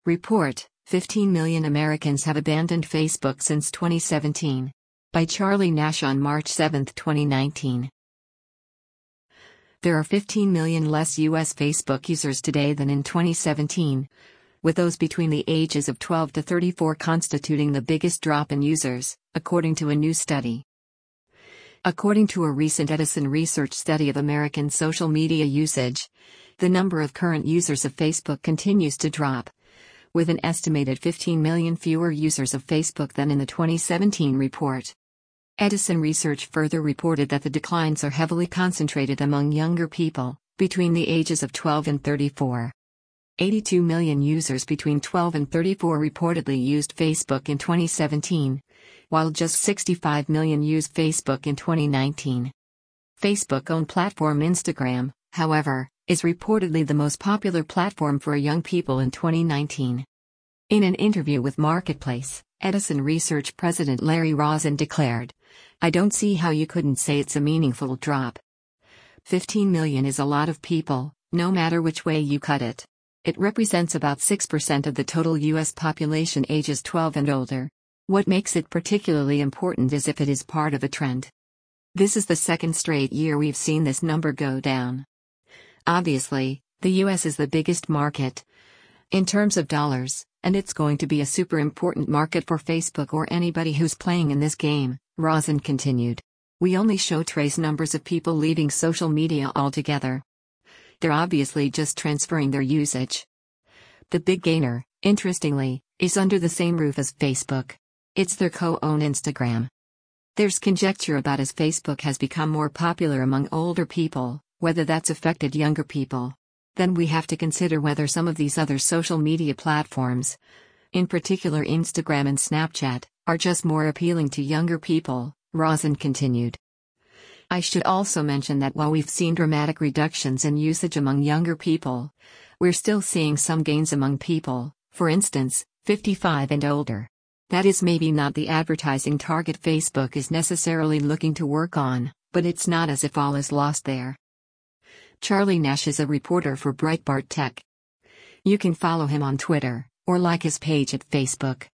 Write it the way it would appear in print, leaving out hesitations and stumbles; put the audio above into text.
Report: 15 million Americans have abandoned Facebook since 2017. By Charlie Nash on March 7, 2019. There are 15 million less U.S. Facebook users today than in 2017, with those between the ages of 12 to 34 constituting the biggest drop in users, according to a new study. According to a recent Edison Research study of American social media usage, the number of current users of Facebook continues to drop, with an estimated 15 million fewer users of Facebook than in the 2017 report. Edison Research further reported that the declines are heavily concentrated among younger people, between the ages of 12 and 34. 82 million users between 12 and 34 reportedly used Facebook in 2017, while just 65 million used Facebook in 2019. Facebook-owned platform Instagram, however, is reportedly the most popular platform for young people in 2019. In an interview with Marketplace, Edison Research President Larry Rosen declared, "I don't see how you couldn't say it's a meaningful drop. 15 million is a lot of people, no matter which way you cut it. It represents about 6% of the total U.S. population ages 12 and older. What makes it particularly important is if it is part of a trend. This is the second straight year we've seen this number go down. Obviously, the U.S. is the biggest market in terms of dollars, and it's going to be a super important market for Facebook or anybody who's playing in this game," Rosen continued. "We only show trace numbers of people leaving social media altogether. They're obviously just transferring their usage. The big gainer, interestingly, is under the same roof as Facebook. It's their co-owned Instagram. There's conjecture about as Facebook has become more popular among older people, whether that's affected younger people. Then we have to consider whether some of these other social media platforms, in particular Instagram and Snapchat, are just more appealing to younger people," Rosen continued. "I should also mention that while we've seen dramatic reductions in usage among younger people, we're still seeing some gains among people, for instance, 55 and older. That is maybe not the advertising target Facebook is necessarily looking to work on, but it's not as if all is lost there." Charlie Nash is a reporter for Breitbart Tech. You can follow him on Twitter, or like his page at Facebook.